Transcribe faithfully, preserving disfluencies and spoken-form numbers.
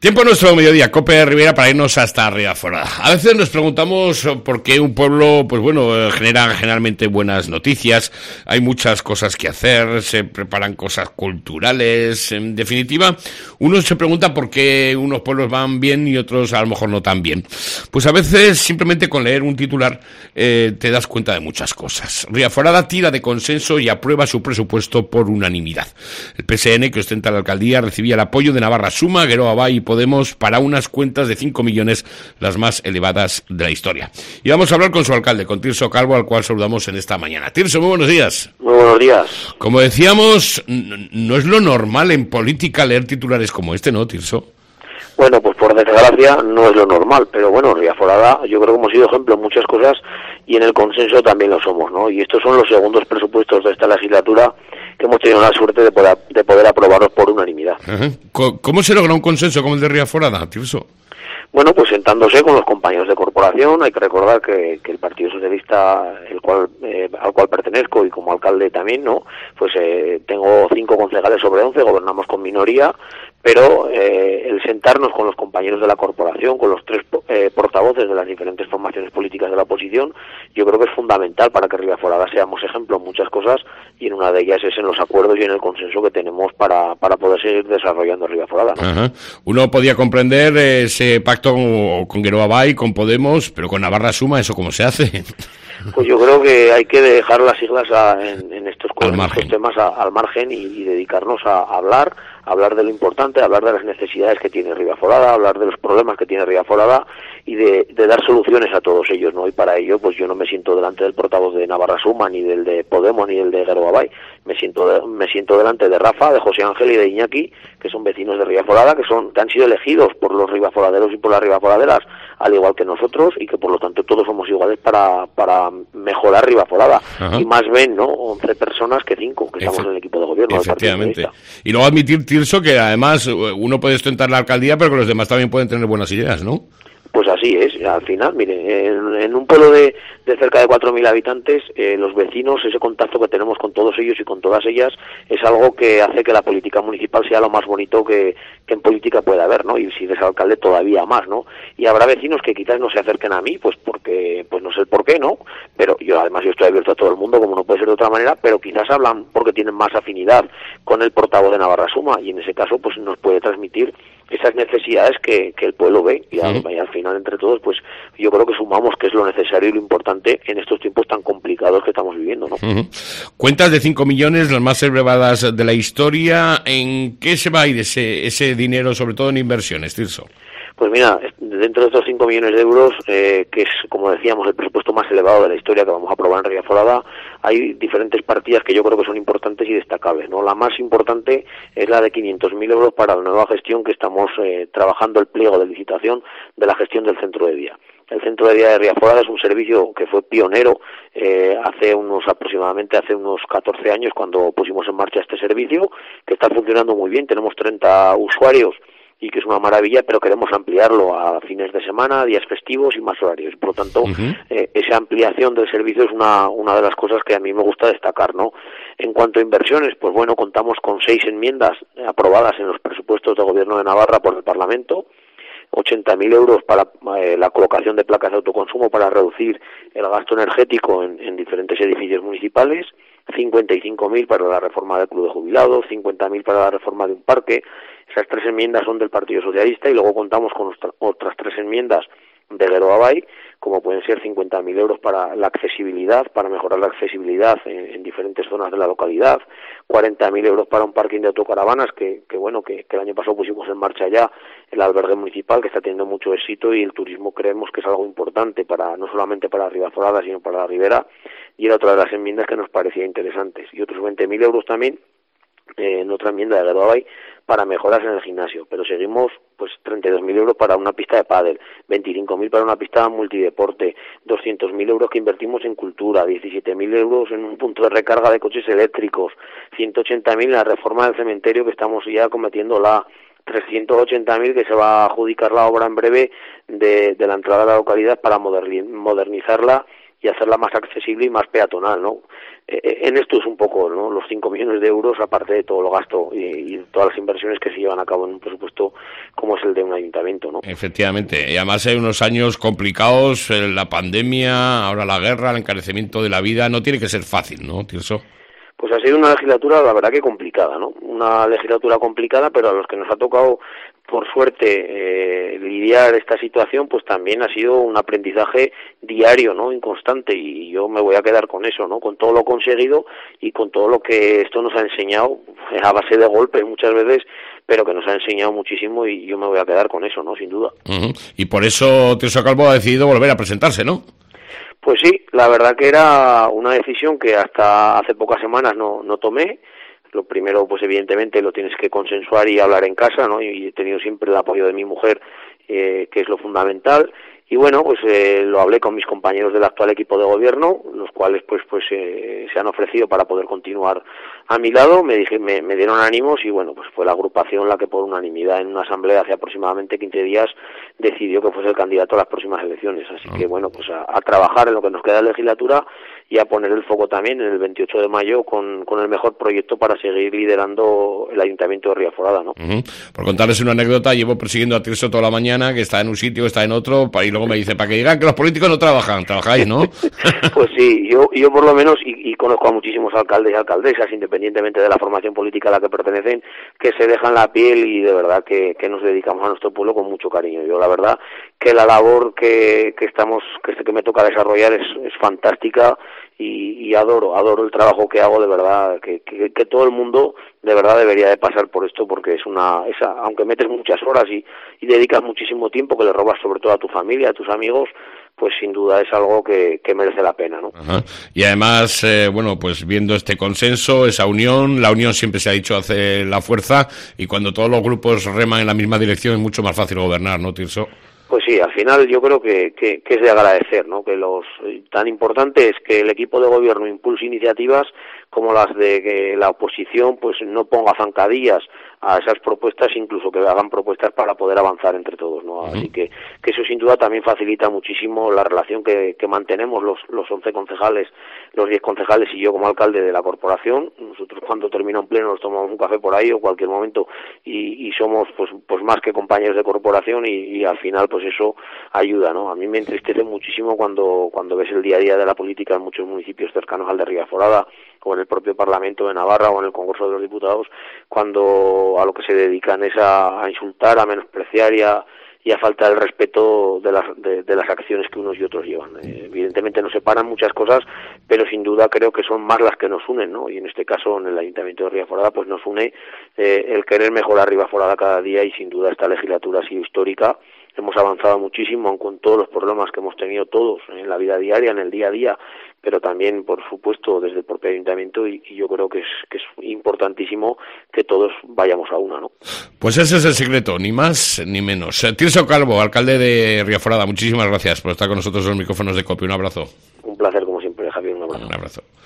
Tiempo nuestro mediodía, COPE de Rivera, para irnos hasta Ribaforada. A veces nos preguntamos por qué un pueblo, pues bueno, genera generalmente buenas noticias, hay muchas cosas que hacer, se preparan cosas culturales, en definitiva, uno se pregunta por qué unos pueblos van bien y otros a lo mejor no tan bien. Pues a veces simplemente con leer un titular eh, te das cuenta de muchas cosas. Ribaforada tira de consenso y aprueba su presupuesto por unanimidad. El P S N, que ostenta la alcaldía, recibía el apoyo de Navarra Suma, Geroa Bai y Podemos para unas cuentas de cinco millones, las más elevadas de la historia. Y vamos a hablar con su alcalde, con Tirso Calvo, al cual saludamos en esta mañana. Tirso, muy buenos días. Muy buenos días. Como decíamos, no es lo normal en política leer titulares como este, ¿no, Tirso? Bueno, pues por desgracia no es lo normal, pero bueno, Ribaforada yo creo que hemos sido ejemplo en muchas cosas y en el consenso también lo somos, ¿no? Y estos son los segundos presupuestos de esta legislatura que hemos tenido la suerte de poder, de poder aprobarlos por unanimidad. Uh-huh. ¿Cómo se logra un consenso como el de Ribaforada, Tirso? Bueno, pues sentándose con los compañeros de corporación. Hay que recordar que, que el Partido Socialista, el cual eh, al cual pertenezco y como alcalde también, ¿no? Pues eh, tengo cinco concejales sobre once, gobernamos con minoría, pero eh, el sentarnos con los compañeros de la corporación, con los tres eh, portavoces de las diferentes formaciones políticas de la oposición, yo creo que es fundamental para que Ribaforada seamos ejemplo en muchas cosas, y en una de ellas es en los acuerdos y en el consenso que tenemos para, para poder seguir desarrollando Ribaforada, ¿no? Ajá. Uno podía comprender ese pacto con Geroa Bai, con Podemos, pero con Navarra Suma, ¿eso cómo se hace? Pues yo creo que hay que dejar las siglas a, en, en, estos, en estos temas a, al margen y, y dedicarnos a, a hablar, a hablar de lo importante, a hablar de las necesidades que tiene Ribaforada, a hablar de los problemas que tiene Ribaforada y de, de dar soluciones a todos ellos, ¿no? Y para ello, pues yo no me siento delante del portavoz de Navarra Suma, ni del de Podemos, ni del de Geroa Bai. Me siento, de, me siento delante de Rafa, de José Ángel y de Iñaki, que son vecinos de Ribaforada, que son, que han sido elegidos por los ribaforaderos y por las ribaforaderas, al igual que nosotros, y que por lo tanto todos somos iguales para, para mejorar Ribaforada. Ajá. Y más ven, ¿no? once personas que cinco, que estamos Efe- en el equipo de gobierno. Efectivamente. Y luego admitir, Tirso, que además uno puede ostentar la alcaldía, pero que los demás también pueden tener buenas ideas, ¿no? Pues así es, al final, mire, en, en un pueblo de, de cerca de cuatro mil habitantes, eh, los vecinos, ese contacto que tenemos con todos ellos y con todas ellas, es algo que hace que la política municipal sea lo más bonito que, que en política puede haber, ¿no? Y si eres alcalde todavía más, ¿no? Y habrá vecinos que quizás no se acerquen a mí, pues porque, pues no sé el por qué, ¿no? Pero yo además yo estoy abierto a todo el mundo, como no puede ser de otra manera, pero quizás hablan porque tienen más afinidad con el portavoz de Navarra Suma, y en ese caso pues nos puede transmitir esas necesidades que, que el pueblo ve, y al, uh-huh. y al final entre todos pues yo creo que sumamos que es lo necesario y lo importante en estos tiempos tan complicados que estamos viviendo, ¿no? Uh-huh. Cuentas de cinco millones, las más elevadas de la historia. ¿En qué se va a ir ese, ese dinero, sobre todo en inversiones, Tirso? Pues mira, dentro de estos cinco millones de euros, eh, que es, como decíamos, el presupuesto más elevado de la historia que vamos a aprobar en Ribaforada, hay diferentes partidas que yo creo que son importantes y destacables, ¿no? La más importante es la de quinientos mil euros para la nueva gestión que estamos eh, trabajando, el pliego de licitación de la gestión del centro de día. El centro de día de Ribaforada es un servicio que fue pionero eh, hace unos aproximadamente hace unos catorce años cuando pusimos en marcha este servicio, que está funcionando muy bien. Tenemos treinta usuarios y que es una maravilla, pero queremos ampliarlo a fines de semana, días festivos y más horarios. Por lo tanto, uh-huh. eh, esa ampliación del servicio es una, una de las cosas que a mí me gusta destacar, ¿no? En cuanto a inversiones, pues bueno, contamos con seis enmiendas aprobadas en los presupuestos de Gobierno de Navarra por el Parlamento, ochenta mil euros para eh, la colocación de placas de autoconsumo para reducir el gasto energético en, en diferentes edificios municipales, cincuenta y cinco mil para la reforma del club de jubilados, cincuenta mil para la reforma de un parque. Esas tres enmiendas son del Partido Socialista y luego contamos con otra, otras tres enmiendas de Geroa Bai, como pueden ser cincuenta mil euros para la accesibilidad, para mejorar la accesibilidad en, en diferentes zonas de la localidad, cuarenta mil euros para un parking de autocaravanas que, que bueno, que, que el año pasado pusimos en marcha ya el albergue municipal, que está teniendo mucho éxito, y el turismo creemos que es algo importante para no solamente para Ribaforada, sino para la Ribera, y era otra de las enmiendas que nos parecía interesantes. Y otros veinte mil euros también eh, en otra enmienda de Geroa Bai para mejoras en el gimnasio, pero seguimos pues treinta y dos mil euros para una pista de pádel, veinticinco mil para una pista multideporte, doscientos mil euros que invertimos en cultura, diecisiete mil euros en un punto de recarga de coches eléctricos, ciento ochenta mil en la reforma del cementerio que estamos ya cometiendo la trescientos ochenta mil que se va a adjudicar la obra en breve de, de la entrada a la localidad para modernizarla y hacerla más accesible y más peatonal, ¿no? Eh, en esto es un poco, ¿no?, los cinco millones de euros, aparte de todo lo gasto y, y todas las inversiones que se llevan a cabo en un presupuesto como es el de un ayuntamiento, ¿no? Efectivamente, y además hay unos años complicados, la pandemia, ahora la guerra, el encarecimiento de la vida, no tiene que ser fácil, ¿no, Tirso? Pues ha sido una legislatura, la verdad que complicada, ¿no? Una legislatura complicada, pero a los que nos ha tocado, por suerte, eh, lidiar esta situación, pues también ha sido un aprendizaje diario, ¿no?, inconstante, y yo me voy a quedar con eso, ¿no?, con todo lo conseguido y con todo lo que esto nos ha enseñado, a base de golpes muchas veces, pero que nos ha enseñado muchísimo, y yo me voy a quedar con eso, ¿no?, sin duda. Uh-huh. Y por eso Tirso Calvo ha decidido volver a presentarse, ¿no? Pues sí, la verdad que era una decisión que hasta hace pocas semanas no, no tomé. Lo primero, pues evidentemente lo tienes que consensuar y hablar en casa, ¿no? Y he tenido siempre el apoyo de mi mujer, eh, que es lo fundamental. Y bueno, pues eh, lo hablé con mis compañeros del actual equipo de gobierno, los cuales pues pues eh, se han ofrecido para poder continuar a mi lado. Me dije, me, me dieron ánimos y bueno, pues fue la agrupación la que por unanimidad en una asamblea hace aproximadamente quince días decidió que fuese el candidato a las próximas elecciones. Así que bueno, pues a, a trabajar en lo que nos queda de legislatura y a poner el foco también en el veintiocho de mayo con, con el mejor proyecto para seguir liderando el Ayuntamiento de Riaforada, ¿no? Uh-huh. Por contarles una anécdota, llevo persiguiendo a Tirso toda la mañana, que está en un sitio, está en otro, y luego me dice, para que digan que los políticos no trabajan, trabajáis, ¿no? Pues sí, yo yo por lo menos, y, y conozco a muchísimos alcaldes y alcaldesas, independientemente de la formación política a la que pertenecen, que se dejan la piel y de verdad que, que nos dedicamos a nuestro pueblo con mucho cariño. Yo la verdad que la labor que, que estamos, que, que me toca desarrollar es, es fantástica. Y, y adoro, adoro el trabajo que hago, de verdad, que, que, que todo el mundo de verdad debería de pasar por esto, porque es una, esa, aunque metes muchas horas y, y dedicas muchísimo tiempo, que le robas sobre todo a tu familia, a tus amigos, pues sin duda es algo que, que merece la pena, ¿no? Ajá. Y además, eh, bueno, pues viendo este consenso, esa unión, la unión siempre se ha dicho hace la fuerza, y cuando todos los grupos reman en la misma dirección es mucho más fácil gobernar, ¿no, Tirso? Pues sí, al final yo creo que, que, que es de agradecer, ¿no? Que los tan importante es que el equipo de gobierno impulse iniciativas como las de que la oposición pues no ponga zancadillas a esas propuestas, incluso que hagan propuestas para poder avanzar entre todos, ¿no? Uh-huh. Así que, que eso sin duda también facilita muchísimo la relación que, que mantenemos los los once concejales, los diez concejales y yo como alcalde de la corporación. Nosotros cuando termina un pleno nos tomamos un café por ahí o cualquier momento y, y somos pues pues más que compañeros de corporación y, y al final pues eso ayuda, ¿no? A mí me entristece muchísimo cuando cuando ves el día a día de la política en muchos municipios cercanos al de Riaforada o en el propio Parlamento de Navarra o en el Congreso de los Diputados, cuando a lo que se dedican es a, a insultar, a menospreciar y a, y a faltar el respeto de las, de, de las acciones que unos y otros llevan. Eh, evidentemente nos separan muchas cosas, pero sin duda creo que son más las que nos unen, ¿no? Y en este caso, en el Ayuntamiento de Riaforada, pues nos une eh, el querer mejorar Riaforada cada día, y sin duda esta legislatura ha sido histórica. Hemos avanzado muchísimo, aun con todos los problemas que hemos tenido todos en la vida diaria, en el día a día, pero también, por supuesto, desde el propio ayuntamiento, y, y yo creo que es, que es importantísimo que todos vayamos a una, ¿no? Pues ese es el secreto, ni más ni menos. Tirso Calvo, alcalde de Riaforada, muchísimas gracias por estar con nosotros en los micrófonos de COPE. Un abrazo. Un placer, como siempre, Javier, un abrazo. Un abrazo.